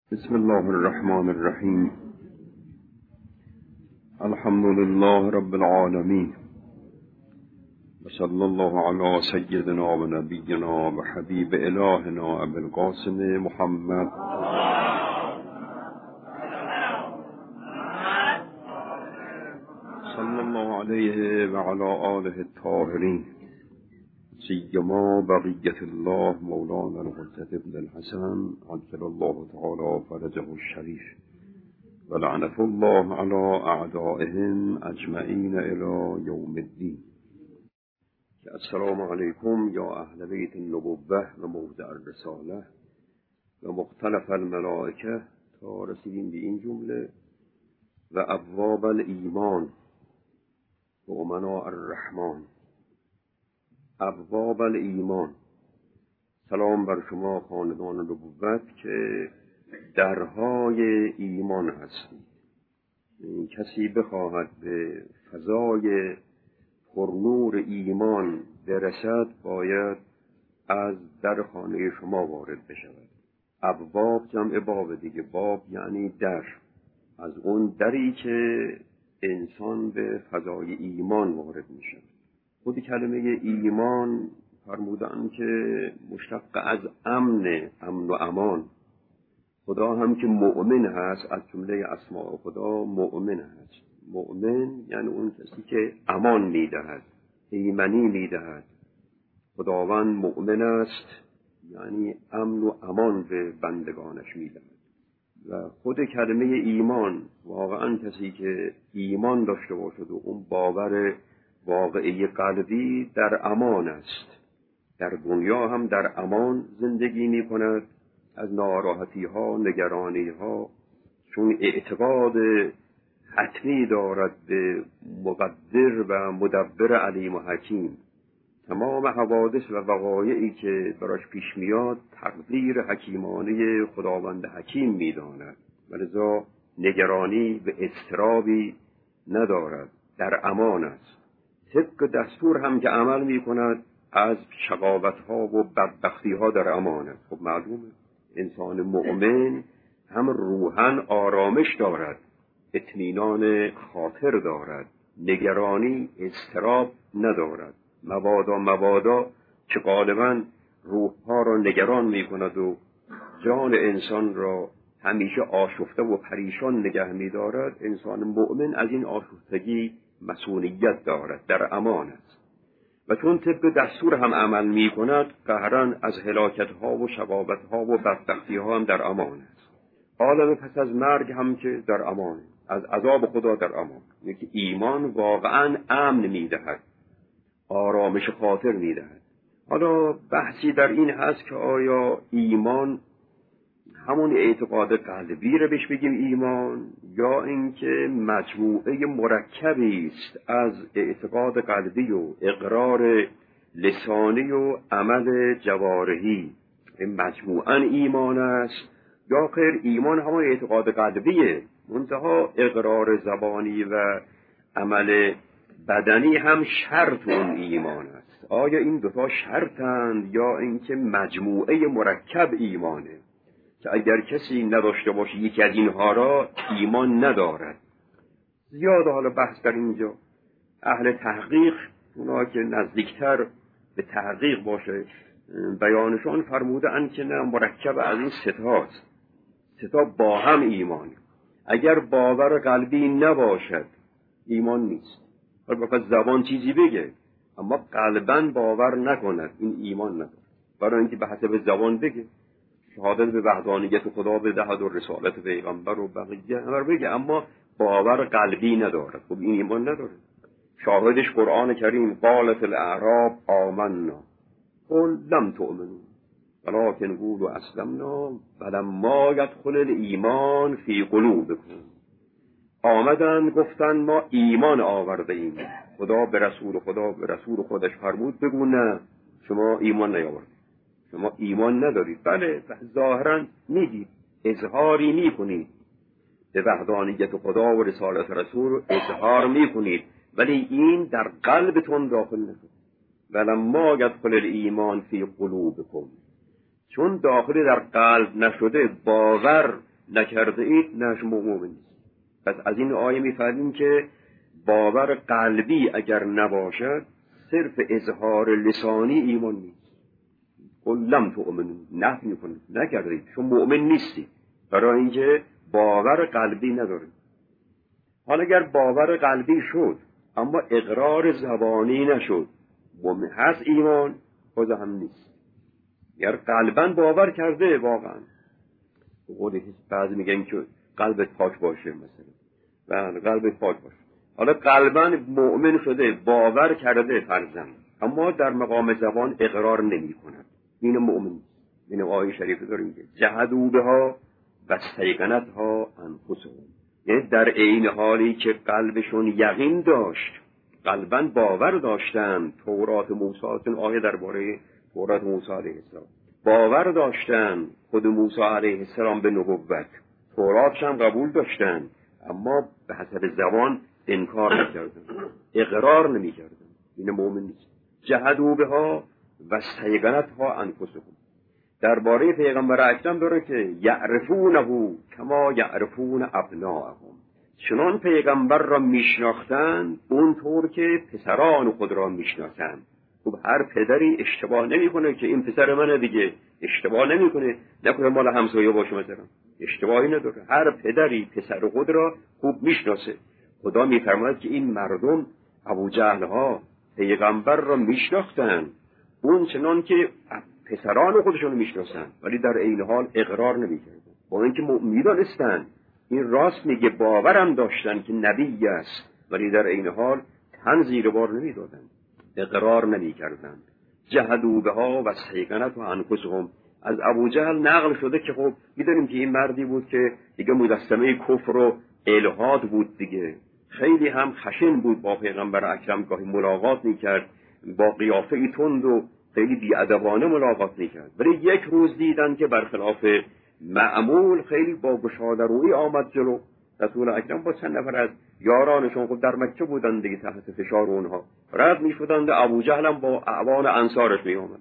بسم الله الرحمن الرحیم. الحمد لله رب العالمین و صلی الله علی سیدنا و نبینا و حبیب الهنا ابی القاسم محمد صلی الله علیه و علی آله الطاهرین، سیما بقیت الله مولانا الحجة ابن الحسن عجل الله تعالی فرجه الشریف و لعنة الله علی اعدائهم اجمعین الی یوم الدین. السلام علیکم یا اهل بیت النبوة و موضع الرساله و مختلف الملائکه، تا رسیدیم به این جمله: و ابواب الایمان و امناء الرحمن. ابواب الایمان، سلام بر شما خاندان نبوت که درهای ایمان هستید. کسی بخواهد به فضای پرنور ایمان برسد باید از در خانه شما وارد بشود. ابواب جمع باب دیگه، باب یعنی در، از اون دری که انسان به فضای ایمان وارد میشه. خود کلمه ایمان فرمودن که مشتق از امن و امان. خدا هم که مؤمن هست، از جمله اسماء خدا مؤمن هست. مؤمن یعنی اون کسی که امان میدهد، ایمنی میدهد. خداوند مؤمن است یعنی امن و امان به بندگانش میدهد. و خود کلمه ایمان، واقعا کسی که ایمان داشته باشد و اون باور واقعی قلبی، در امان است. در دنیا هم در امان زندگی می کند از ناراحتی ها، نگرانی ها، چون اعتقاد حتمی دارد به مقدر و مدبر علیم و حکیم. تمام حوادث و وقایعی که براش پیش میاد تقدیر حکیمانه خداوند حکیم می داند، ولذا نگرانی و اضطرابی ندارد، در امان است. طبق دستور هم که عمل می کند از شقاوت ها و بدبختی ها در امان است. خب معلومه انسان مؤمن هم روحاً آرامش دارد، اطمینان خاطر دارد، نگرانی، اضطراب ندارد. مبادا که غالباً روح ها را نگران می کند و جان انسان را همیشه آشفته و پریشان نگه می دارد، انسان مؤمن از این آشفتگی مسئولیت دارد، در امان است. و چون طبق دستور هم عمل می کند، قهرن از هلاکت ها و شقاوت ها و بدبختی ها هم در امان است. عالم پس از مرگ هم که در امان، از عذاب خدا در امان. یکی ایمان واقعا امن می دهد، آرامش خاطر می دهد. حالا بحثی در این هست که آیا ایمان همون اعتقاد قلبی رو بهش بگیم ایمان، یا اینکه مجموعه مرکبی است از اعتقاد قلبی و اقرار لسانی و عمل جوارحی، این مجموعاً ایمان است، یا خیر ایمان همون اعتقاد قلبیه منتها اقرار زبانی و عمل بدنی هم شرط اون ایمان است. آیا این دوتا شرطند یا اینکه مجموعه مرکب ایمانه که اگر کسی نداشته باشه یکی از اینها را ایمان ندارد؟ زیاد حالا بحث در اینجا. اهل تحقیق، اونا که نزدیکتر به تحقیق باشه بیانشان، فرمودن که نه، مرکب از این ستاست. ستا با هم ایمان. اگر باور قلبی نباشد ایمان نیست. فقط زبان چیزی بگه اما قلباً باور نکند، این ایمان نداره. برای اینکه به حسب زبان بگه شهادت به وحدانیت خدا بدهد و رسالت پیغمبر و بقیه همه بگه، اما باور قلبی ندارد، خب این ایمان نداره. شاهدش قرآن کریم: قالت الاعراب آمنا قل لم تؤمنوا ولكن قولوا اسلمنا ولما يدخل الایمان فی قلوبکم. آمدن گفتن ما ایمان آورده ایم. خدا به رسول خودش فرمود بگو نه، شما ایمان نیاوردید، شما ایمان ندارید. بله ظاهرا میگید، اظهاری میکنید به وحدانیت خدا و رسالت رسول، اظهار میکنید، ولی این در قلبتون داخل نشد. ولما يدخل الایمان فی قلوبکم، چون داخل در قلب نشده، باور نکرده اید نه شما مؤمن نیست. پس از این آیه می‌فهمیم که باور قلبی اگر نباشد صرف اظهار لسانی ایمان نیست. قل لم تؤمنوا، نفی می‌کنه نکرده اید، شما مؤمن نیستی، برای اینکه باور قلبی ندارید. حالا اگر باور قلبی شد اما اقرار زبانی نشد، مؤمن هست ایمان خود هم نیست. اگر قلباً باور کرده واقعاً، قولی که بعضی میگن که قلبت پاک باشه مثلا، و قلبت پاک باشه، حالا قلباً مؤمن شده باور کرده فرضاً، اما در مقام زبان اقرار نمی کند، این مؤمن. این آیه شریفه داریم که جحدوا بها و استیقنتها انفسهم، یعنی در عین حالی که قلبشون یقین داشت، قلباً باور داشتن، تورات موسی، این آیه درباره تورات موسی علیه السلام، باور داشتن خود موسی علیه السلام به نبوت، توراتش هم قبول داشتن، اما به حسب زبان انکار نکردن، اقرار نمی‌کردن. این مؤمن نیست. جحدوا بها و استیقنتها انفسهم. درباره پیغمبر اکرم داره که یعرفونه کما یعرفون ابناءهم، چنان پیغمبر را میشناختند اونطور که پسران خود را میشناسند. خب هر پدری اشتباه نمیکنه که این پسر منه دیگه، اشتباه نمیکنه، نکنه مال همسایه باشه مثلا، اشتباهی نداره. هر پدری پسر خود را خوب میشناسه. خدا میفرماید که این مردم ابو جهل ها پیغمبر را میشناختند اون چنان که پسران خودشون رو میشناسن، ولی در عین حال اقرار نمیکردن، با اینکه میدانستن این راست میگه، باورم داشتن که نبی است، ولی در عین حال تن زیر بار نمیدادن، اقرار نمیکردن. جحدوا بها و استیقنتها انفسهم. از ابو جهل نقل شده که خب میدونیم که این مردی بود که دیگه مجسمه کفر و الحاد بود دیگه، خیلی هم خشن بود، با پیغمبر اکرم گاهی ملاقات میکرد، با قیافه تند و خیلی بی‌ادبانه ملاقات میکرد، ولی یک روز دیدن که برخلاف معمول خیلی با گشاده‌رویی آمد جلو. رسول اکرم با چند نفر از یارانشون، خب در مکه بودن دیگه، تحت فشار اونها رد میشدند، ابو جهل هم با اعوان انصارش میآمد،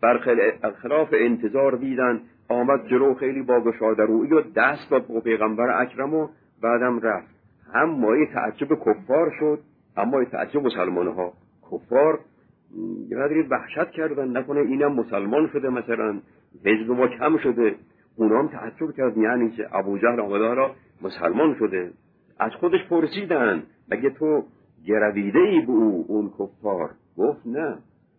برخلاف انتظار دیدن آمد جلو، خیلی با گشاده‌رویی و دست داد به پیغمبر اکرم و بعدم رفت. هم مایه تعجب کفار شد، اما تعجب مسلمان‌ها. کفار یه قدری وحشت کردن، نکنه اینم مسلمان شده مثلا، حزب ما کم شده. اونا هم تعجب کردن، یعنی که ابو جهل آمده را مسلمان شده. از خودش پرسیدن مگه تو گرویده ای به اون کفار؟ گفت نه،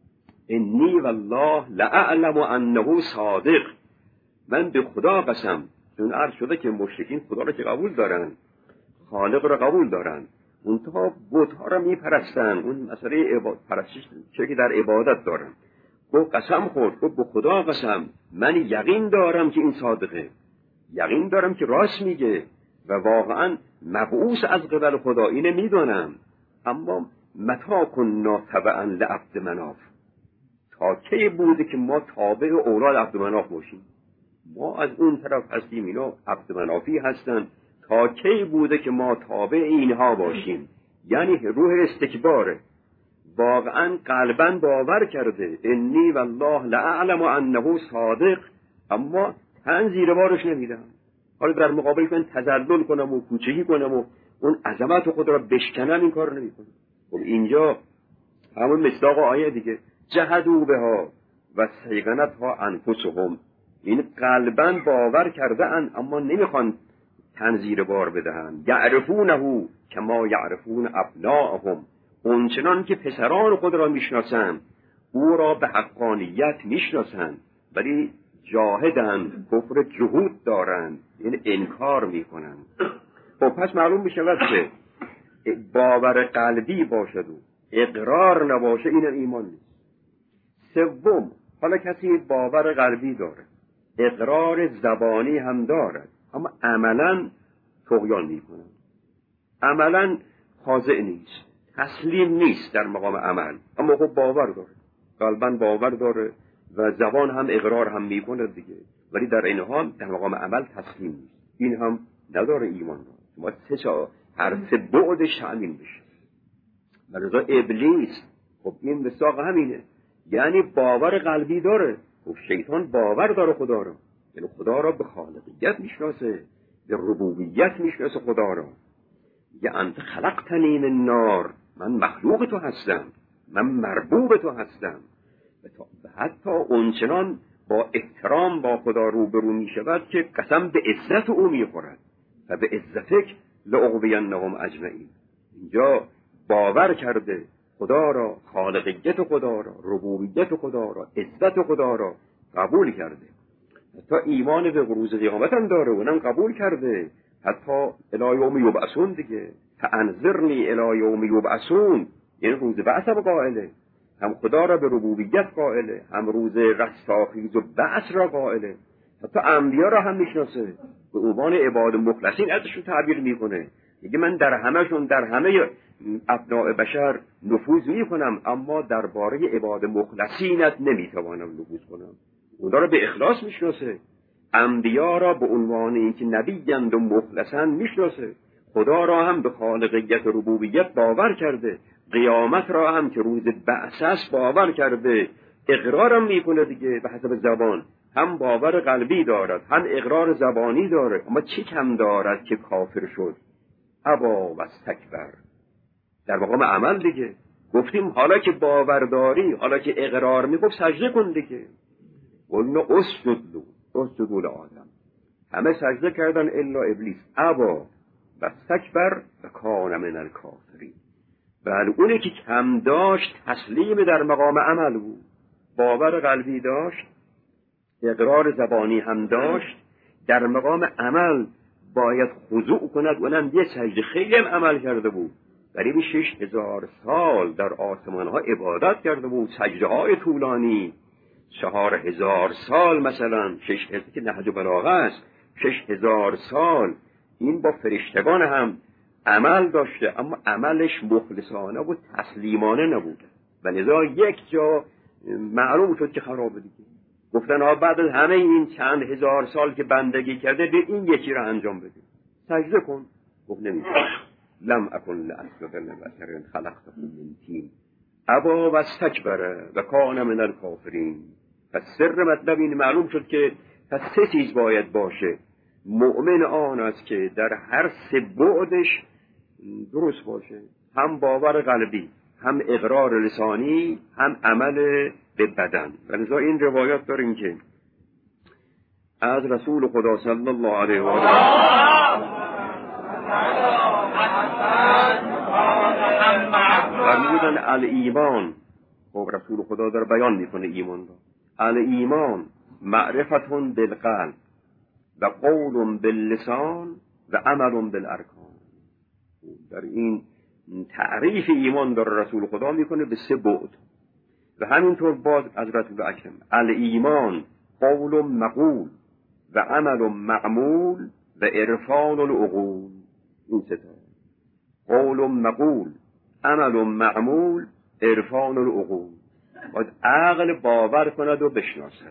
انی والله لأعلم انه صادق، من به خدا قسم، چون عرض شده که مشرکین خدا را که قبول دارن، خالق را قبول دارن، اونها بت‌ها را میپرستن، اون مسئله پرستش چه که در عبادت دارن. گفت قسم خورد، گفت به خدا قسم من یقین دارم که این صادقه، یقین دارم که راست میگه و واقعا مبعوث از قبل خدا، اینه میدونم، اما متا کنا تبعا لعبد مناف، تا کی بوده که ما تابع اولاد عبد مناف باشیم؟ ما از اون طرف هستیم، اینا عبد منافی هستن، تا کی بوده که ما تابع اینها باشیم؟ یعنی روح استکباره، واقعا قلباً باور کرده انی والله لأعلم انه صادق، اما تن زیر بارش نمیدم. حالا در مقابلش من تذلل کنم و کوچگی کنم و اون عظمت خود را بشکنم، این کار نمیکنم. خب اینجا همون مصداق آیه دیگه، جحدوا بها و استیقنتها انفسهم، این قلباً باور کرده ان اما نمیخوان تن زیر بار بدهن. یعرفونه کما یعرفون ابناءهم، اونچنان که پسران خود را میشناسند او را به حقانیت میشناسند، ولی جاهدند، کفر جهود دارند، یعنی انکار میکنند. خب پس معلوم میشود که باور قلبی باشد و اقرار نباشه، این ایمان نیست. سوم، حالا کسی باور قلبی داره، اقرار زبانی هم دارد، اما عملاً طغیان میکنه، عملاً خاضع نیست، تسلیم نیست در مقام عمل، اما خب باور داره، قلباً باور داره و زبان هم اقرار هم میکنه دیگه، ولی در این حال در مقام عمل تسلیم نیست، این هم نداره ایمان داره. ما هر سه بعدش همین بشه. مرزا ابلیس، خب این مساق همینه، یعنی باور قلبی داره. خب شیطان باور داره خدا را، یعنی خدا را به خالقیت میشناسه، به ربوبیت میشناسه خدا را. میگه انت خلقتنی من نار، من مخلوق تو هستم، من مربوب تو هستم. و حتی اونچنان با احترام با خدا روبرو می شود که قسم به عزت او می خورد و به عزتک لأغوینهم اجمعین. اینجا باور کرده خدا را، خالقیت خدا را، ربوبیت خدا را، عزت خدا را قبول کرده. حتی ایمان به روز قیامت هم داره، اونم قبول کرده. حتی الی یوم یبعثون دیگه، فانظرنی الی یوم یبعثون، یعنی روز بعث هم قائله، هم خدا را به ربوبیت قائله، هم روز رستاخیز و بعث را قائله. حتی انبیا را هم میشناسه، به عنوان عباد مخلصین ازشون تعبیر میکنه. میگه من در همهشون، در همه ابناء بشر نفوذ میکنم، اما درباره عباد مخلصینت نمیتوانم نفوذ کنم. اونا را به اخلاص میشناسه. انبیا را به عنوان اینکه نبیند و مخلصن میشناسه. خدا را هم به خالقیت و ربوبیت باور کرده. قیامت را هم که روز بعث است باور کرده. اقرارم میکنه دیگه به حسب زبان، هم باور قلبی دارد هم اقرار زبانی داره. اما چی کم دارد که کافر شد؟ ابا و استکبر. در مقام عمل دیگه گفتیم حالا که باور داری، حالا که اقرار میگفت سجده کن دیگه. قلنا اسجدوا لآدم، همه سجده کردن الا ابلیس. ابا و استکبر و کان من الکافرین. بله، اونی که کم داشت تسلیم در مقام عمل بود، باور قلبی داشت، اقرار زبانی هم داشت، در مقام عمل باید خضوع کند. اونم یه سجده خیلی هم عمل کرده بود، قریب 6000 سال در آسمان ها عبادت کرده بود، سجده های طولانی. 4000 سال مثلا، 6000 که نهج بلاغه است، 6000 سال این با فرشتگان هم عمل داشته، اما عملش مخلصانه و تسلیمانه نبود و لذا یک جا معلوم شد که خرابه دیگه. گفتن بعد از همه این چند هزار سال که بندگی کرده، به این یکی را انجام بده، سجده کن. گفت نمیشه. لم اکن لاسجد لبشر خلقته من طین ابا و استکبر و کان من الکافرین. پس سر مطلب این معلوم شد که پس سه چیز باید باشه. مؤمن آن است که در هر سه بعدش درست باشه، هم باور قلبی، هم اقرار لسانی، هم عمل به بدن. و لذا این روایات داریم که از رسول خدا صلی الله علیه و آله فرمودن الایمان. خب رسول خدا در بیان میکنه ایمان را. الایمان معرفتون بالقلب و قول باللسان و عمل بالارکان. در این تعریف ایمان در رسول خدا میکنه به سه بعد و همینطور باز از رسول اکرم. الایمان قول مقول و عمل معمول و عرفان العقول. این سه تا: قول مقول، عمل معمول، عرفان العقول. باید عقل باور کند و بشناسد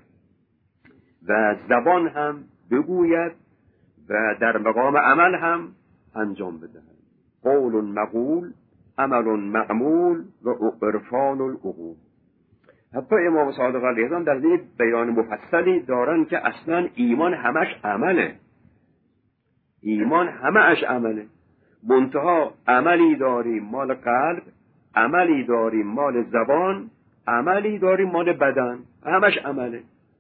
و زبان هم بگوید و در مقام عمل هم انجام بدهد. قول مقول، عمل معمول و عرفان العقول. حتی امام صادق علیه السلام در این بیان مفصلی دارن که اصلا ایمان همش عمله. ایمان همش عمله. منتها عملی داریم مال قلب، عملی داریم مال زبان، عملی داریم مال بدن. همش عمله.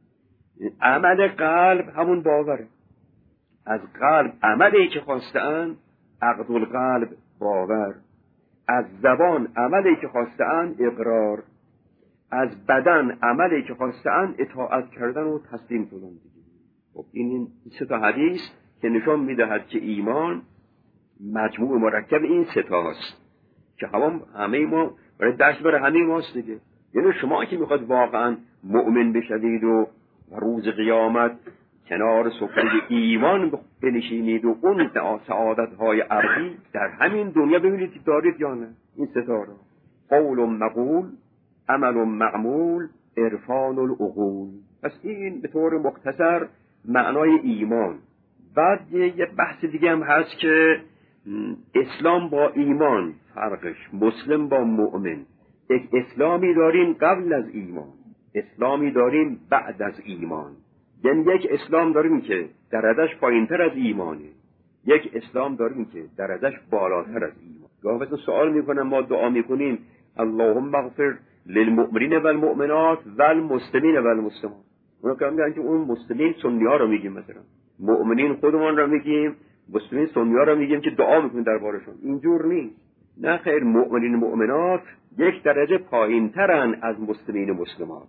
عمل قلب همون باوره. از قلب عملی که خواسته‌اند عقد القلب باور، از زبان عملی که خواسته‌اند اقرار، از بدن عملی که خواسته‌اند اطاعت کردن و تسلیم شدن دیگه. خب این سه تا حدیث که نشان می‌دهد که ایمان مجموع مرکب این سه تاست که همه ما برای درس برای همه ماست دیگه. یعنی شما که میخواد واقعا مؤمن بشوید و روز قیامت کنار سفره ایمان بنشینید و اون سعادت‌های ابدی در همین دنیا ببینید که دارید یا نه. این سه تا: قول مقول، عمل معمول، عرفان العقول. پس این به طور مختصر معنای ایمان. بعد یه بحث دیگه هم هست که اسلام با ایمان فرقش، مسلم با مؤمن. یک اسلامی داریم قبل از ایمان، اسلامی داریم بعد از ایمان. یعنی یک اسلام داریم که درجهش پایین‌تر از ایمانه، یک اسلام داریم که درجهش بالاتر از ایمان. گاه مثلا سوال میکنم، ما دعا میکنیم اللهم اغفر للمؤمنین والمؤمنات والمسلمین والمسلمات. اونا که میگن که اون مسلمین سنی ها رو میگیم، مثلا مؤمنین خودمان رو میگیم، مسلمین سنی ها رو میگیم که دعا میکنیم دربارشون. اینجور نیست. نه خیر، مؤمنین مؤمنات یک درجه پایینترن از مسلمین مسلمات.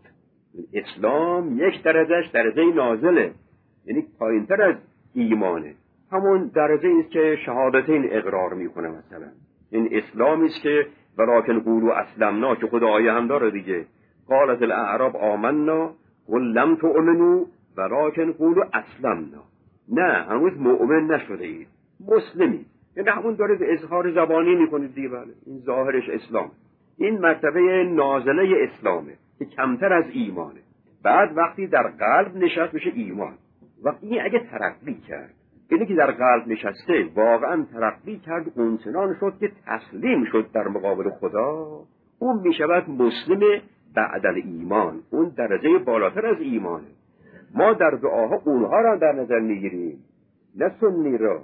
اسلام یک درجهش درجه نازله، یعنی پایینتر از ایمانه. همون درجه است که شهادتین اقرار میکنه. مثلا این اسلامی است که ولکن قولوا اسلمنا، که خود آیه هم داره دیگه، قالت الاعراب آمنا قل لم تؤمنوا ولکن قولوا اسلمنا. نه، هنوز مؤمن نشده اید، مسلمی. یعنی همون دارید اظهار زبانی میکنید دیگه. بله، این ظاهرش اسلام. این مرتبه نازله اسلامه که کمتر از ایمانه. بعد وقتی در قلب نشست میشه ایمان. وقتی اگه ترقی کرد، یعنی که در قلب نشسته واقعا ترقی کرد، اونچنان شد که تسلیم شد در مقابل خدا، اون میشود مسلم بعد الایمان. اون درجه بالاتر از ایمانه. ما در دعاها اونها را در نظر میگیریم، نه سنی را.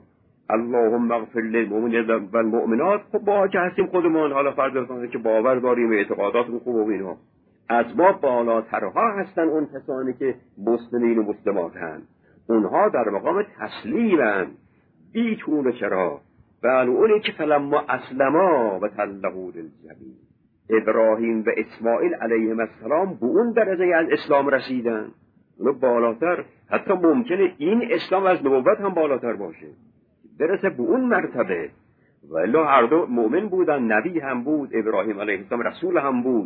اللهم اغفر للمؤمنین والمؤمنات. خب ما که هستیم خودمان، حالا فرض کنید که باور داریم و اعتقاداتمون خوب و اینا، از ما بالاترها هستن اون کسانی که مسلمین و مسلمات هستند. اونها در مقام تسلیمن بی طول و چرا. بله، اونی که فلما اسلما و تله للجبین، ابراهیم و اسماعیل علیهم السلام به اون درجه از اسلام رسیدن. اونو بالاتر، حتی ممکنه این اسلام از نبوت هم بالاتر باشه، برسه به اون مرتبه. ولی هر دو مؤمن بودن، نبی هم بود، ابراهیم علیه السلام رسول هم بود.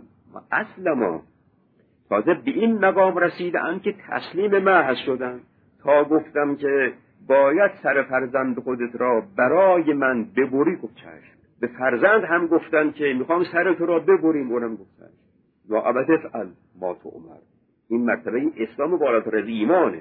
اسلما تازه به این مقام رسیدن که تسلیم محض شدن. تا گفتم که باید سر فرزند خودت را برای من ببری، گفت چشم. به فرزند هم گفتن که میخوام سر تو را ببریم، اونم گفتن یا ابد افعل ما تؤمر. این مرتبه این اسلام بالاتر از ایمانه.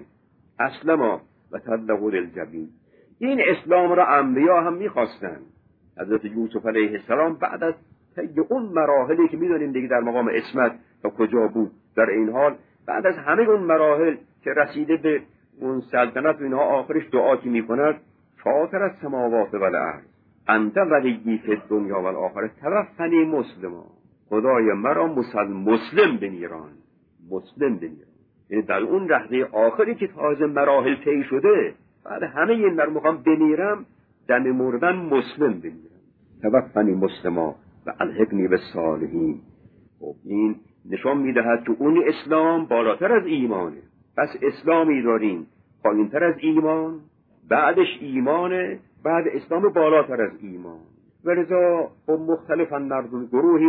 اسلما و تله للجبین. این اسلام را انبیا هم میخواستن. حضرت یوسف علیه السلام بعد از طی اون مراحلی که میدونیم دیگه در مقام عصمت تا کجا بود، در این حال بعد از همه اون مراحل که رسیده به اون سلطنت و اینها، آخرش دعا که میکند فاطر السماوات والارض انت ولی فی الدنیا والآخرة توفنی مسلما. خدای مرا مسلم بمیران، مسلم بمیران. یعنی در اون لحظه آخری که تازه مراحل طی شده، بعد همه این میخوام بمیرم، دم مردن مسلم بمیرم. توفنی مسلما و الحقنی بالصالحین. خب این نشان میدهد که اون اسلام بالاتر از ایمانه. پس اسلامی داریم پایینتر از ایمان، بعدش ایمانه، بعد اسلام بالاتر از ایمان. ولذا با مختلفا مردم گروهی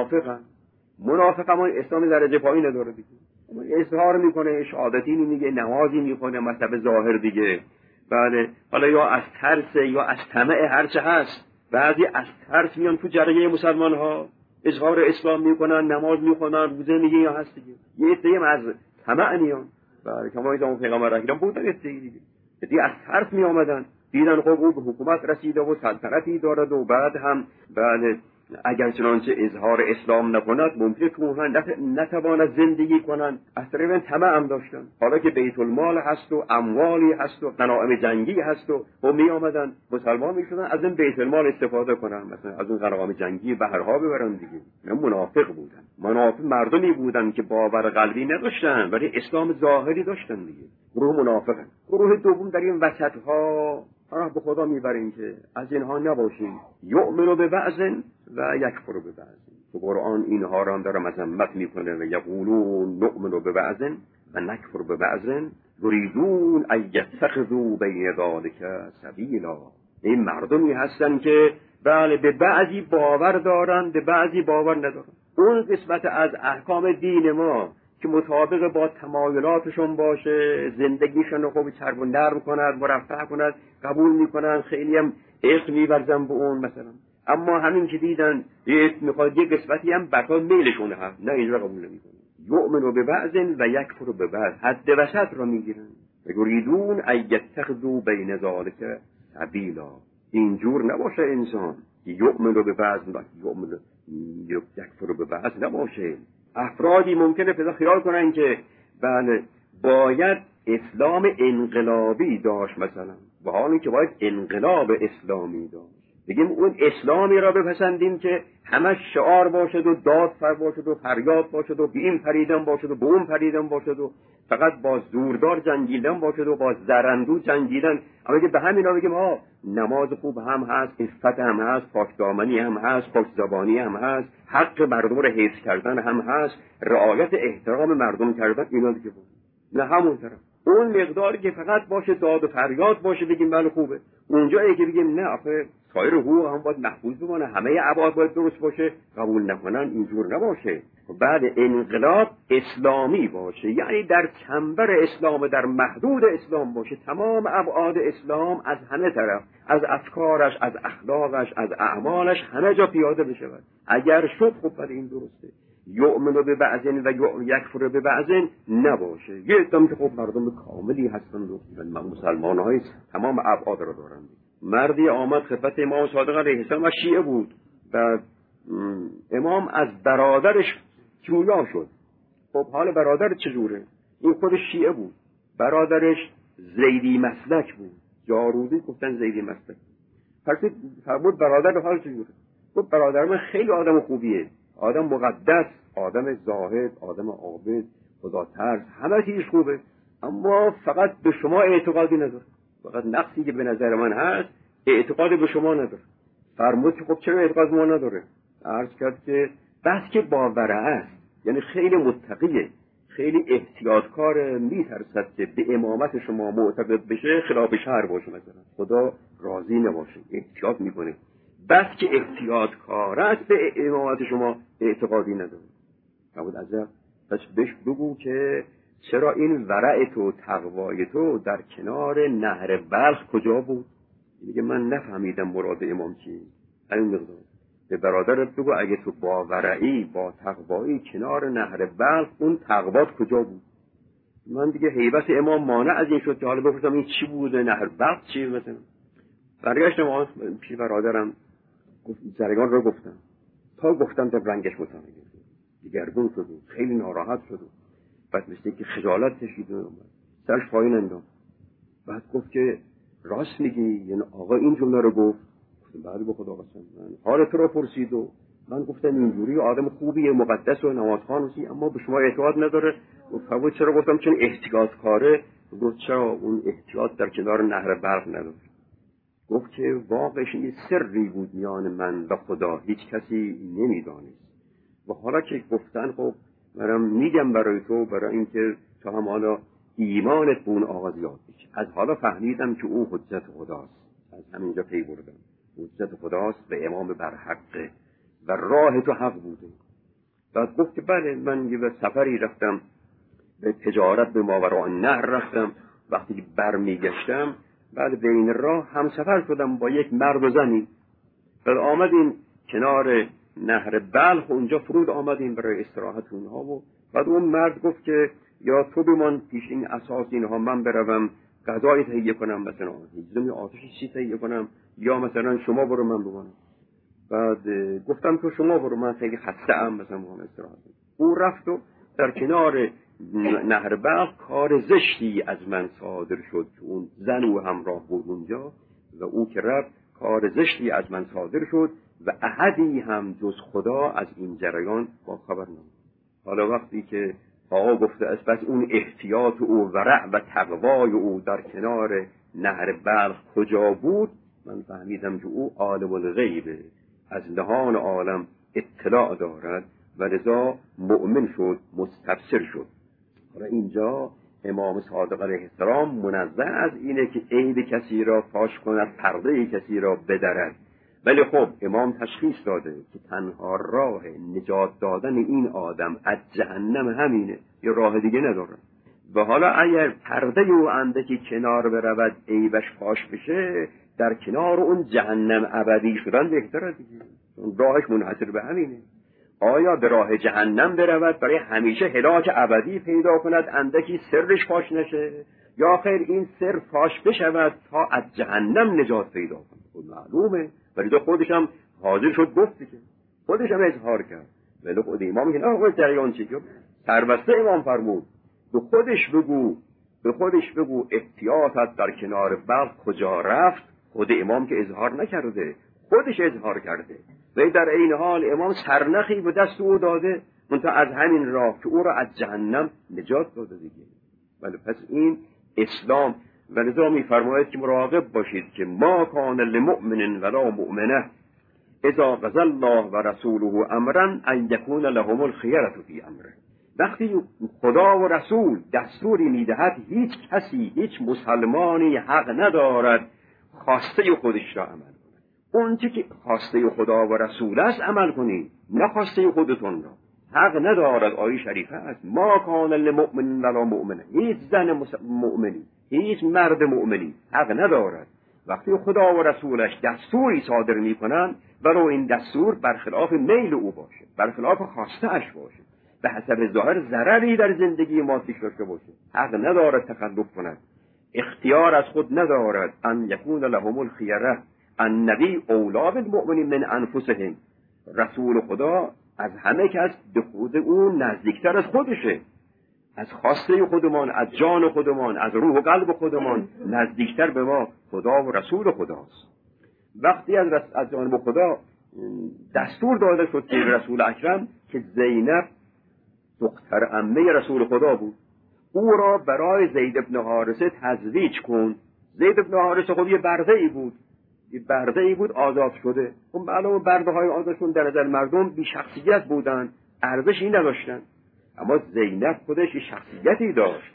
منافق هم اسلام درجه پایین نداره دیگه. اظهار میکنه، شهادتی میگه، نمازی میکنه، مذهب ظاهر دیگه. بله، حالا یا از ترس یا از طمع، هرچه هست. بعضی از ترس میان تو جریه مسلمان ها، اظهار اسلام میکنن، نماز میخونن، روزه میگه یا هست دیگه. یه عده‌ای از طمع میان. بله، کما ایشون پیغمبر اکرم بودن دیگه از ترس می آمدن، دیدن خب او به حکومت رسیده و سلطنتی دارد و بعد هم بله اگر چنانچه اظهار اسلام نکند ممکنه تو نتواند زندگی کنند. از طریق طمع هم داشتن. حالا که بیت المال هست و اموالی هست و غنایم جنگی هست و می آمدن مسلمان می شدن، از این بیت المال استفاده کنن، مثلا از اون غنایم جنگی بهرها ببرن دیگه. منافق بودن. منافق مردمی بودن که باور قلبی نداشتن ولی اسلام ظاهری داشتن دیگه. گروه منافقن. گروه دوم در این وسط ها راه به خدا میبریم که از اینها نباشیم. یؤمن به بعض و یکفر به بعض. تو قرآن اینها را هم داره مذمت میکنه و یقولون نؤمن به بعض و نکفر به بعض یریدون ان یتخذوا بین ذلک سبیلا. این مردمی هستن که بله به بعضی باور دارن، به بعضی باور ندارن. اون قسمت از احکام دین ما که مطابق با تمایلاتشون باشه، زندگیشون رو خوب چرب و نرم کند، مرفه کند، قبول میکنن، خیلی هم عشق میورزن به اون مثلا. اما همین که دیدن میخواد یه قسمتی هم بقا میلشونه هست، نه این رو قبول نمیکنن. یؤمنوا به بعض و یکفروا به بعض. حد وسط رو میگیرن. یریدون ان یتخذوا بین ذلک سبیلا. اینجور نباشه انسان یؤمنوا به بعض و یکفروا به بعض نباشه. افرادی ممکنه پیدا خیال کنن که بله باید اسلام انقلابی داشت مثلا، و حالی که باید انقلاب اسلامی داشت. بگیم اون اسلامی را بپسندیم که همش شعار باشد و داد فر باشد و فریاد باشد و به این پریدن باشد و به اون پریدن باشد و فقط با زوردار جنگیدن باشد و با زرندو جنگیدن. اما که به همینا بگیم نماز خوب هم هست، عفت هم هست، پاکدامنی هم هست، پاکزبانی هم هست، حق مردم را حفظ کردن هم هست، رعایت احترام مردم کردن، اینا دیگه بود. نه همون طرف اون مقداری که فقط باشه داد و فریاد باشه بگیم بله خوبه. اونجایی که بگیم نه آخه سایر حقوق هم باید محفوظ بمانه، همه ابعاد باید درست باشه، قبول نکنن، اینجور نباشه. بعد انقلاب اسلامی باشه، یعنی در چنبر اسلام، در محدود اسلام باشه، تمام ابعاد اسلام از همه طرف، از افکارش، از اخلاقش، از اعمالش همه جا پیاده بشه. اگر شد خب بعد این درسته. یؤمن به بعضن و یکفر به بعضن نباشه. یه ادام که خب مردم کاملی هستند و مسلمان های تمام ابعاد را دارند. مردی آمد خدمت امام صادق علیه السلام و شیعه بود و امام از برادرش جویا شد. خب حال برادر چجوره؟ این خودش شیعه بود، برادرش زیدی مسلک بود، جارودی گفتن زیدی مسلک. فرمود برادر حال چجوره؟ خب برادر من خیلی آدم خوبیه، آدم مقدس، آدم زاهد، آدم عابد، خدا ترس، همه چیز خوبه، اما فقط به شما اعتقادی نداره. فقط نقصی که به نظر من هست اعتقادی به شما نداره. فرمود که خب چرا اعتقاد ما نداره؟ عرض کرد که بس که باوره است، یعنی خیلی متقیه، خیلی احتیاطکار، میترسد که به امامت شما معتقد بشه خلاف شرع باشه، مثلا خدا راضی نباشه، احتیاط میکنه. بس که احتیاطکار است به امامت شما اعتقادی نداره. نبود عجب. پس بهش بگو که چرا این ورع تو، تقوای تو در کنار نهر بلخ کجا بود؟ میگه من نفهمیدم مراد امام چیه. همین مقدار. به برادرت بگو اگه تو با ورعی، با تقوایی کنار نهر بلخ، اون تقوات کجا بود؟ من دیگه هیبت امام مانع از این شد که حالا بپرسم این چی بوده، نهر بلخ چیه مثلا. برگشتم پیش برادرم، جریان رو گفتم، تا گفتم تا رنگش متغیر شد، دیگرگون شد، خیلی ناراحت شد. بعد مثل که خجالت کشید و سرش پایین انداخت. بعد گفت که راست میگی؟ یعنی آقا این جمله رو گفت؟ گفتم بله به خدا قسم، من حال تو رو پرسید و من گفتم اینجوری آدم خوبیه، مقدس و نمازخوانه، اما به شما اعتقاد نداره. گفت چرا؟ گفتم چون احتیاطکاره. گفت چرا؟ اون احتیاط در کنار نهر بلخ نداره. گفت که واقعش یه سری بود میان من و خدا، هیچ کسی نمیدانست. و حالا که گفتن خب منم میگم برای تو، برای اینکه تو هم حالا ایمانت به اون آقا زیاد بشه. از حالا فهمیدم که او حجت خداست، از همینجا پی بردم حجت خداست به امام برحقه و راه تو حق بوده. بعد گفت که بله من یه سفری رفتم به تجارت به ماوراء النهر رفتم، وقتی که برمیگشتم بعد بین راه هم سفر شدم با یک مرد و زنی. بعد آمدیم کنار نهر بلخ، اونجا فرود آمدیم برای استراحت اونها. و بعد اون مرد گفت که یا تو بمان پیش این اساس اینها، من بروم غذای تهیه کنم، مثلا هیچ آتشی چی تهیه کنم، یا مثلا شما برو من بمانم. بعد گفتم که شما برو، من خیلی خسته ام، مثلا بمانم استراحت. او رفت و در کنار نهر بلخ کار زشتی از من صادر شد که اون زن او همراه بود اونجا و او که رفت کار زشتی از من صادر شد و احدی هم جز خدا از این جریان با خبر نبود. حالا وقتی که آقا گفته است بس اون احتیاط او، ورع و تقوای او در کنار نهر بلخ کجا بود، من فهمیدم که او عالم الغیبه، از نهان عالم اطلاع دارد و لذا مؤمن شد، مستبصر شد. حالا اینجا امام صادق علیه السلام منزه از اینه که عیب کسی را فاش کند، پرده کسی را بدرد، ولی خب امام تشخیص داده که تنها راه نجات دادن این آدم از جهنم همینه، یه راه دیگه نداره. و حالا اگر پرده او اندکی کنار برود، عیبش فاش بشه، در کنار اون جهنم ابدی شدن بهتره دیگه، راهش منحصر به همینه. آیا به راه جهنم برود برای همیشه هلاک ابدی پیدا کند، اندکی سرش فاش نشه، یا خیر این سر فاش بشود تا از جهنم نجات پیدا کند؟ خود معلومه، ولی تو خودش هم حاضر شد گفت که خودش هم اظهار کرد. ولی خود امام که نه جریان چی که سربسته امام فرمود تو خودش بگو به خودش بگو احتیاطت در کنار برق کجا رفت. خود امام که اظهار نکرده، خودش اظهار کرده، و در این حال امام سرنخی به دست او داده، منتها از همین راه که او را از جهنم نجات داده دیگه. ولی پس این اسلام. و لذا می‌فرماید که مراقب باشید که ما کان لمؤمن ولا مؤمنه اذا قضى الله و رسوله امرا ان یکون لهم الخیرة فی امره. وقتی خدا و رسول دستوری میدهد، هیچ کسی، هیچ مسلمانی حق ندارد خواسته خودش را عمل کنه. اون چی که خواسته خدا و رسول است عمل کنید، نه خواسته خودتون را. حق ندارد. آیه شریفه است ما کان لمؤمن ولا مؤمنه. هیچ زن مؤمنی، هیچ مرد مؤمنی حق ندارد وقتی خدا و رسولش دستوری صادر میکنن ولو این دستور برخلاف میل او باشه، برخلاف خواسته اش باشه، به حسب ظاهر ضرری در زندگی ما پیش داشته باشه، حق ندارد تخلف کند. اختیار از خود ندارد. ان یکون لهم الخیره النبی اولی بالمؤمنین من انفسهم. رسول خدا از همه کس به خود اون نزدیکتر از خودشه. از خواسته خودمان، از جان خودمان، از روح و قلب خودمان نزدیکتر به ما خدا و رسول خداست. وقتی از جانب خدا دستور داده شد که رسول اکرم که زینب دختر عمه رسول خدا بود، او را برای زید ابن حارثه تزویج کن. زید ابن حارثه خب یه برده ای بود آزاد شده. اون معلومه برده های آزادشون در نظر مردم بی شخصیت بودن، ارزشی نداشتن. اما زینب خودش شخصیتی داشت.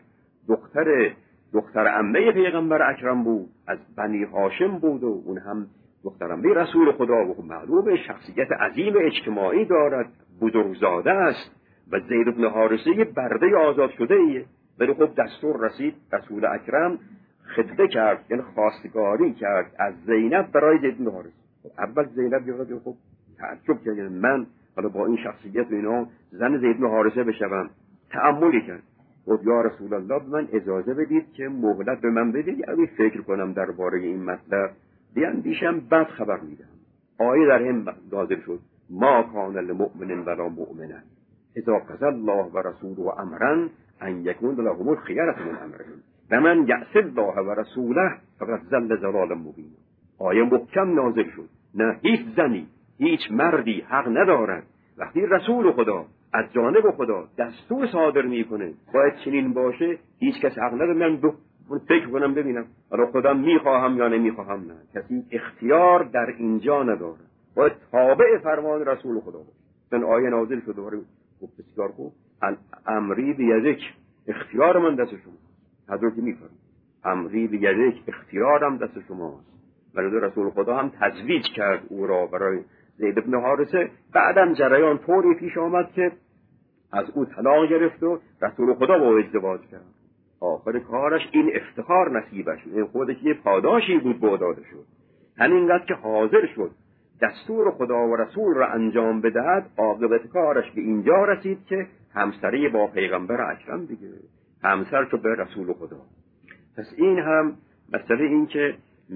دختر عمه پیغمبر اکرم بود، از بنی هاشم بود و اون هم دختر عمه رسول خدا و معلومه شخصیت عظیم اجتماعی دارد، بزرگزاده است و زید بن حارثه یه برده آزاد شده ایه. ولی خب دستور رسید، رسول اکرم خطبه کرد، یعنی خواستگاری کرد از زینب برای زید بن حارثه. اول زینب یه خب تعجب کرد، یعنی من حالا با این شخصیت و اینا زن زید بن حارثه بشوم. تأملی کرد، گفت یا رسول الله به من اجازه بدید که مهلت به من بدید، یعنی فکر کنم درباره این مطلب، بیاندیشم بعد خبر میدم. آیه در هم نازل شد ما کان لمؤمن ولا مؤمنه اذا قضى الله و رسوله امرا ان یکون لهم الخیرة من امرهم و من یعص الله و رسوله فقد ضل ضلالا مبینا. آیه محکم نازل شد. نه هیچ زنی، هیچ مردی حق ندارد وقتی رسول خدا از جانب خدا دستور صادر میکنه باید چنین باشه، هیچ کس حق نداره من فکر کنم ببینم حالا خودم میخواهم یا نمیخواهم. نه، کسی اختیار در اینجا نداره، باید تابع فرمان رسول خدا باشه. این آیه نازل شد دوباره گفت بسیار خوب امری بیدک، اختیار من دست شما. حضرت میفرماید امری بیدک، اختیارم دست شماست. ولی رسول خدا هم تزویج کرد او را برای زید بن حارثه. بعدم جریان طوری پیش آمد که از او طلاق گرفت و رسول خدا با او ازدواج کرد. آخر کارش این افتخار نصیبش، این خودش یه پاداشی بود به او داده شد. همینقدر که حاضر شد دستور خدا و رسول را انجام بدهد، عاقبت کارش به اینجا رسید که همسری با پیغمبر اکرم دیگه، همسر شد به رسول خدا. پس این هم مسئله این که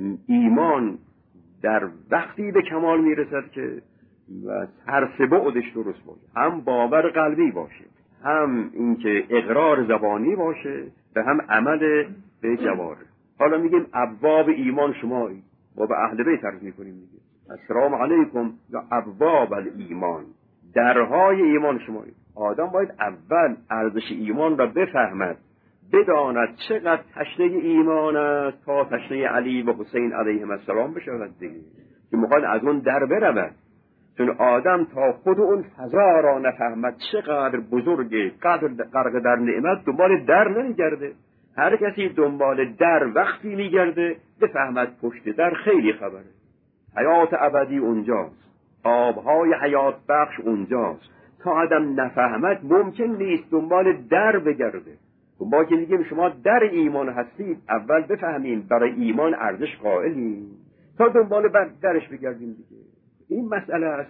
ایمان در وقتی به کمال میرسد که و هر سه بعدش درست باشه، هم باور قلبی باشه، هم اینکه اقرار زبانی باشه و هم عمل به جوارح. حالا میگیم ابواب ایمان شمایی، ما به اهل بیت عرض میکنیم میگیم السلام علیکم یا ابواب الایمان، درهای ایمان شمایی. آدم باید اول ارزش ایمان را بفهمد، بداند چقدر تشنه ایمان است تا تشنه علی و حسین علیهم السلام بشود دیگه، که میخواد از اون در برود. چون آدم تا خود اون فضا را نفهمد چقدر بزرگه، قدر غرق در نعمت، دنبال در نمیگرده. هر کسی دنبال در وقتی میگرده بفهمد پشت در خیلی خبره. حیات ابدی اونجاست، آبهای حیات بخش اونجاست. تا آدم نفهمد ممکن نیست دنبال در بگرده. ما که میگیم شما در ایمان هستید، اول بفهمیم برای ایمان ارزش قائلیم تا دنبال درش بگردیم دیگه. این مسئله هست.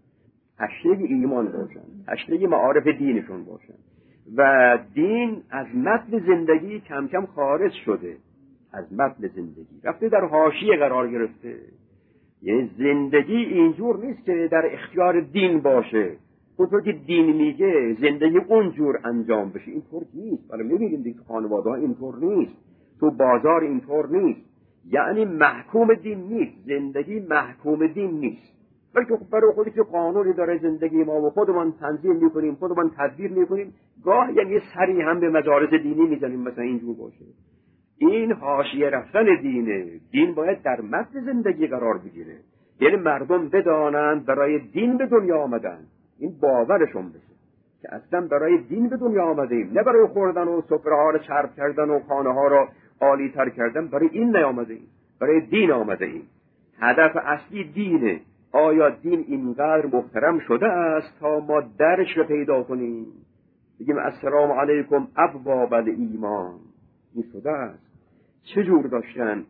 تشنه ایمان باشن، تشنه معارف دینشون باشن. و دین از متن زندگی کم کم خارج شده، از متن زندگی رفته در حاشیه قرار گرفته. یعنی زندگی اینجور نیست که در اختیار دین باشه. اونطور که دین میگه زندگی اونجور انجام بشه، اینطور نیست. ولی میبینیم دیگه خانواده ها اینطور نیست، تو بازار اینطور نیست. یعنی محکوم دین نیست، زندگی محکوم دین نیست، بلکه برای خودش قانونی داره زندگی ما و خودمان تنظیم میکنیم، خودمان تدبیر میکنیم. گاه یعنی سری هم به مدارس دینی میزنیم مثلا اینجور باشه. این حاشیه رفتن دینه. دین باید در متن زندگی قرار بگیره، یعنی مردم بدانند برای دین به دنیا آمدن، این باورشون بشه که اصلا برای دین به دنیا آمدیم، نه برای خوردن و سفره ها رو چرب کردن و خانه ها رو عالی تر کردن. برای این نیامدیم، برای دین آمده ایم. هدف اصلی دینه. آیا دین اینقدر محترم شده است تا ما درش رو پیدا کنیم بگیم السلام علیکم ابواب الایمان؟ این شده است. چجور داشتن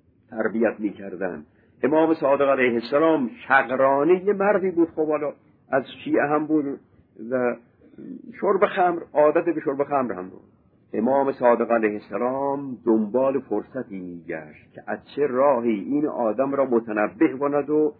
تربیت میکردن؟ امام صادق علیه السلام شقرانی یه مردی بود، خب حالا از شیعه هم بود و شرب خمر، عادت به شرب خمر هم بود. امام صادق علیه السلام دنبال فرصتی میگشت که از چه راهی این آدم را متنبه کند و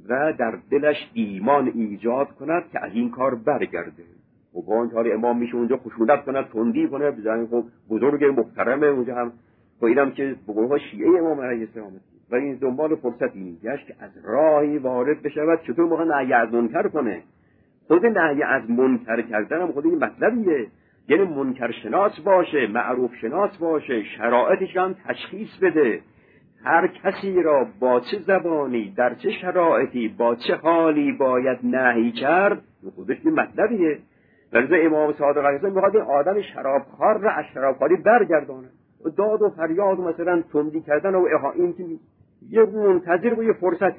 در دلش ایمان ایجاد کند که از این کار برگرده. و با این حال امام میشه اونجا خشونت کند، تندی کنه، بزنین خب بزرگ محترمه اونجا هم، و اینم که به قولها شیعه امام علیه السلام، و این دنبال فرصتی میگشت که از راهی وارد بشود چطور موقع نهی از منکر کنه. خود نهی از منکر کردن هم خود این مطلبیه، یعنی منکر شناس باشه، معروف شناس باشه، شرایطش هم تشخیص بده. هر کسی را با چه زبانی، در چه شرایطی، با چه حالی باید نهی کرد، خودش این مطلبیه. لذا امام صادق علیه السلام میخواد این آدم شرابخوار را از شرابخواری برگردانه. داد و فریاد و مثلا تندی کردن و این که یه منتظر و یه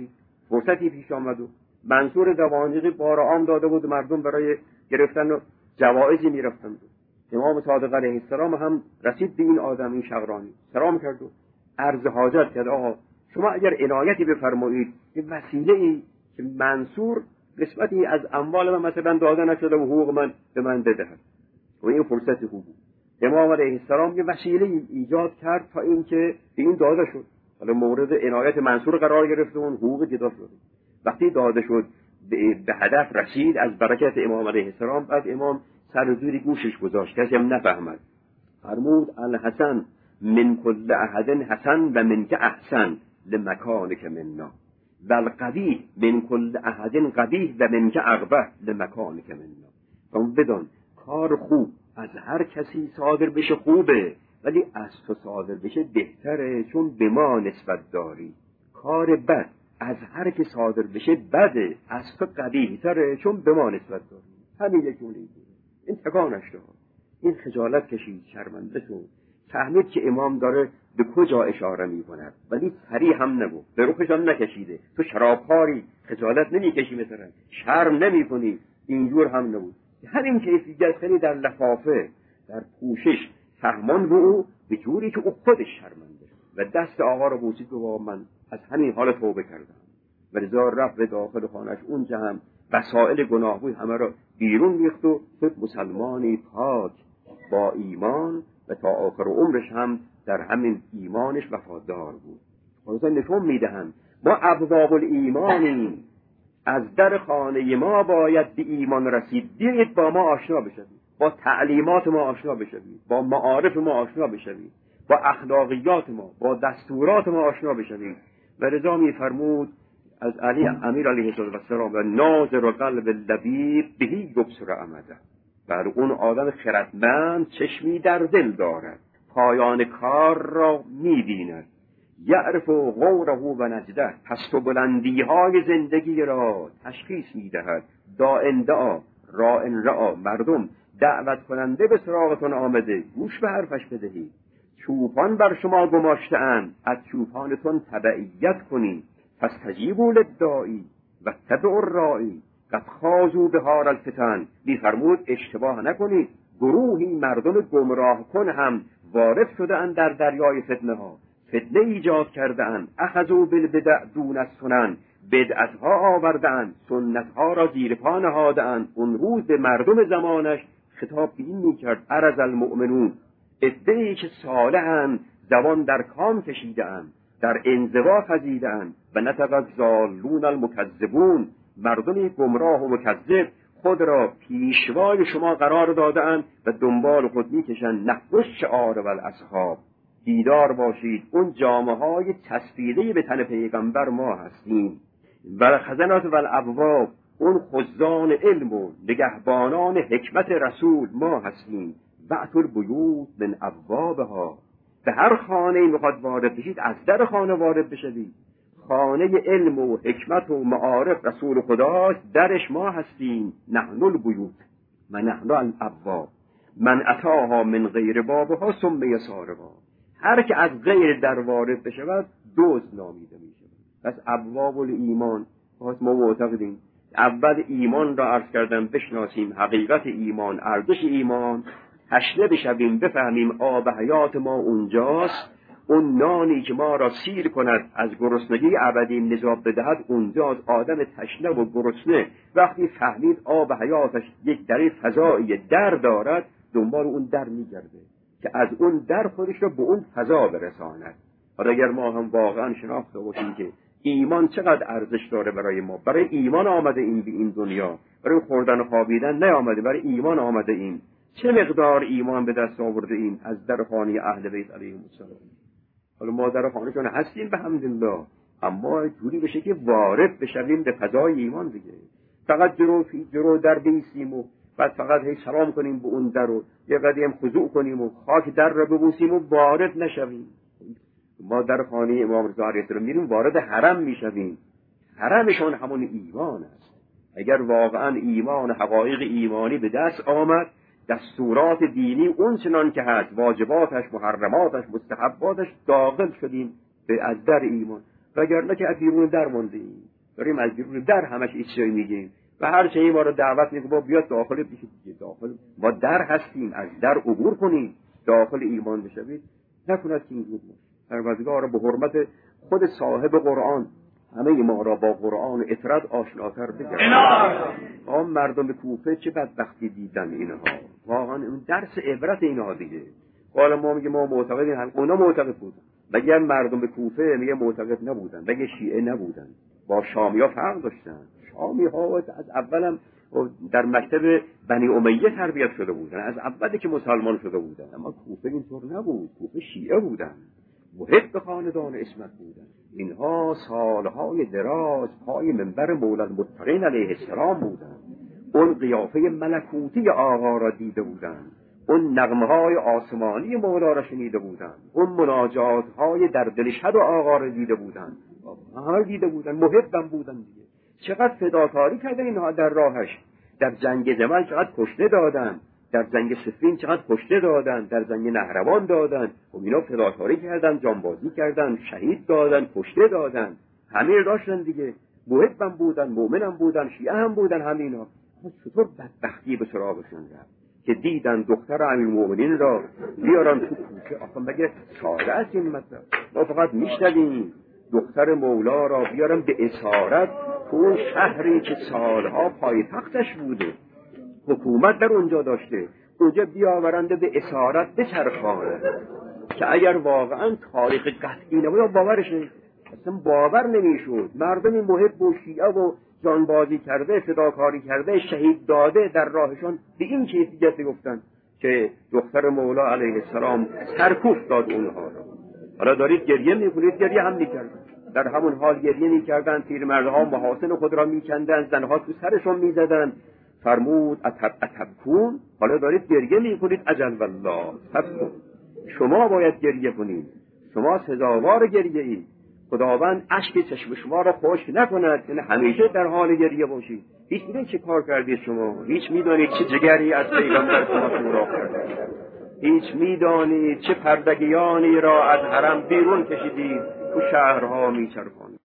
فرصتی پیش آمد و منصور دوانیقی بار عام داده بود، مردم برای گرفتن و جوایزی میرفتند. امام صادق علیه السلام هم رسید به این آدم، این شقرانی، سلام کرد و عرض حاجت کرد. آقا شما اگر عنایتی بفرمایید یه وسیله ای که منصور قسمتی از اموال من مثلا داده نشده و حقوق من به من بدهد، و این فرصت خوب بود. امام علیه السلام یه وسیله ایجاد کرد تا اینکه به این داده شد. حالا مورد عنایت منصور قرار گرفت و اون حقوق جدا شد. وقتی داده شد به هدف رسید از برکت امام علیه السلام، بعد امام سر زوری گوشش گذاشت، کسی هم نفهمد. فرمود الحسن من کل احد حسن و من که احسن لمکانک منا، و القبیح من کل احد قبیح و من که اقبح لمکانک منا. اون بدون کار خوب از هر کسی صادر بشه خوبه، ولی از تو صادر بشه بهتره، چون به ما نسبت داری. کار بد از هر کی صادر بشه بده، از تو قبیح تره، چون به ما نسبت داری. همین یک جمله بود. این تکانش داد، این خجالت کشید، شرمنده شد، فهمید که امام داره به کجا اشاره می کند، ولی صریح هم نگفت، به رخش هم نکشیده. تو شرابخواری خجالت نمی کشی، مثلا شرم نمی کنی، اینجور هم نبود. همین کیفیت خیلی در لفافه، در پوشش فهمان به او به جوری که او خودش شرمنده شد و دست آقا رو بوسید و من از همین حال توبه کردم. و رضا رفت به داخل خانهش، اونجا هم وسائل گناه بود همه رو بیرون ریخت و شد مسلمانی پاک با ایمان و تا آخر عمرش هم در همین ایمانش وفادار بود. خلاصه نشون میدهند ما ابواب الایمانیم، از در خانه ما باید به ایمان رسید. بیایید با ما آشنا بشوید، با تعلیمات ما آشنا بشوید، با معارف ما آشنا بشوید، با اخلاقیات ما، با دستورات ما آشنا بشوید. و رضا می‌فرمود از علی امیر علیه السلام و ناظر قلب لبیب بهی یبصر عمده، بر اون آدم خردمند چشمی در دل دارد، پایان کار را می‌بیند، یعرف غوره و نجده، پست و بلندی‌های زندگی را تشخیص می‌دهد. داعن دعا راعن رعا، مردم دعوت کننده به سراغتون آمده، گوش به حرفش بدهید. چوپان بر شما گماشته‌اند، از چوپانتون تبعیت کنید. فاستجیبوا للداعی و اتبعوا الراعی، قد خاضوا بحار الفتن. می‌فرمود اشتباه نکنید، گروهی مردم گمراه کن هم وارد شده‌اند در دریای فتنه ها، فتنه ایجاد کرده‌اند. اخذوا بالبدع دون السنن، بدعت‌ها آورده‌اند، سنت‌ها را زیر پا نهاده‌اند. اون روز به مردم زمانش خطاب این می‌کرد عرض المؤمنون، عده‌ای که صالح‌اند زبان در کام کشیده‌اند، در انزوا خزیده‌اند. و نطق الضالون المکذبون، مردمی گمراه و مکذب خود را پیشوای شما قرار داده‌اند و دنبال خود می‌کشند. نحو شعار و الاصحاب، دیدار باشید اون جامه‌های چسبیده به تن پیغمبر ما هستیم. و خزنات و الابواب، اون خزان علم و نگهبانان حکمت رسول ما هستیم. وأتوا البیوت من ابوابها، به هر خانه میخواد وارد بشید از در خانه وارد بشید. خانه علم و حکمت و معارف رسول خداست، درش ما هستیم. نحن البیوت و نحن الابواب، من اتاها من غیر بابها سمی سارقا. هر که از غیر در وارد بشود دزد نامیده میشه. پس ابواب الایمان، ما معتقدیم اول ایمان را عرض کردم بشناسیم، حقیقت ایمان، ارزش ایمان، تشنه بشویم، بفهمیم آب حیات ما اونجاست. اون نانی که ما را سیر کند از گرسنگی ابدی نجات بدهد اونجاست. آدم تشنه و گرسنه وقتی فهمید آب حیاتش یک در فضایی در دارد، دنبال اون در میگرده که از اون در خودش را به اون فضا برساند. حالا اگر ما هم واقعا شناخته باشیم که ایمان چقدر ارزش داره برای ما، برای ایمان آمده این به این دنیا، برای خوردن و خوابیدن نیامده، برای ایمان آمده این. چه مقدار ایمان به دست آورده این از در خانه اهل بیت علیهم السلام. حالا ما در خانهشون هستیم به حمدالله، اما جوری بشه که وارد بشویم به فضای ایمان دیگه. فقط جلو در بیستیم و بعد فقط هی سلام کنیم به اون در و یه قدیم خضوع کنیم و خاک در رو ببوسیم و وارد نشویم. ما در خانه امام رضا علیه السلام میریم وارد حرم میشویم. حرمشون همون ایمان است. اگر واقعا ایمان، حقایق ایمانی به دست آمد، دستورات دینی اون چنان که هست، واجباتش، محرماتش، مستحباتش، داخل شدیم به از در ایمان. وگرنه که از بیرون در مونده ایم، داریم از بیرون در همش چیزی میگیم و هر چیزی ما رو دعوت میکنه بیاد داخل بشید. داخل ما در هستیم، از در عبور کنید، داخل ایمان بشوید. نکند که اینجور پروردگار به حرمت خود صاحب قرآن همه ما را با قرآن و اطراد آشناتر بگرد. مردم کوفه چه بدبختی دیدن اینها، واقعا اون درس عبرت اینها دیگه. حالا ما میگه ما معتقدیم، اونا معتقد بودن. مگه مردم کوفه میگه معتقد نبودن، مگه شیعه نبودن، با شامی‌ها فرق داشتن. شامی‌ها از اولم در مکتب بنی امیه تربیت شده بودن، از اولی که مسلمان شده بودن. اما کوفه اینطور نبود، کوفه شیعه بودن، محب خاندان اسمت بودن. اینها سالهای دراز پای منبر مولا المتقین علیه السلام بودن. اون قیافه ملکوتی آقا را دیده بودند، اون نغمه‌های آسمانی مولا را شنیده بودند، اون مناجات‌های در دل شد آقا را دیده بودند. همه دیده بودند، محبم بودند دیگه. چقدر فداکاری کردن اینها در راهش. در جنگ جمل چقدر کشته دادن، در جنگ صفین چقدر کشته دادن، در جنگ نهروان دادن. و اینا فداکاری کردن، جانبازی کردن، شهید دادن، کشته دادن. همه داشتن دیگه. محبم بودن، مؤمنم بودن، شیعه هم بودن همینا. چطور بدبختی به سراغشون رفت که دیدن دختر امیرالمؤمنین را بیارن تو کوچه. آخه مگه ساده است این مطلب؟ ما فقط میشنویم دختر مولا را بیارن به اسارت تو اون شهری که سالها پایتختش بوده، حکومت در اونجا داشته، اونجا بیاورنده به اسارت بچرخانه که اگر واقعا تاریخ قطعی نبود باورش نمیشد. اصلا باور نمیشد. مردمی محب و شیعه و جانبازی کرده، فداکاری کرده، شهید داده در راهشون به این کیفیت گفتن که دختر مولا علیه السلام سرکوف داد اونها را. حالا دارید گریه میکنید، گریه هم میکردن. در همون حال گریه میکردن، پیرمردها محاسن خود را میکندن، زنها تو سرشون میزدن. فرمود اتبکون، حالا دارید گریه میکنید، اجل والله تبکون. شما باید گریه کنید، شما سزاوار گریه اید. خداوند اشک چشم شما را خشک نکند، یعنی همیشه در حال گریه باشید. هیچ میدونید چه کار کردید شما، هیچ میدونید چه جگری از پیغمبر شما سوراخ کردید، هیچ میدانید چه پردگیانی را از حرم بیرون کشیدید، تو شهرها میچرخانید.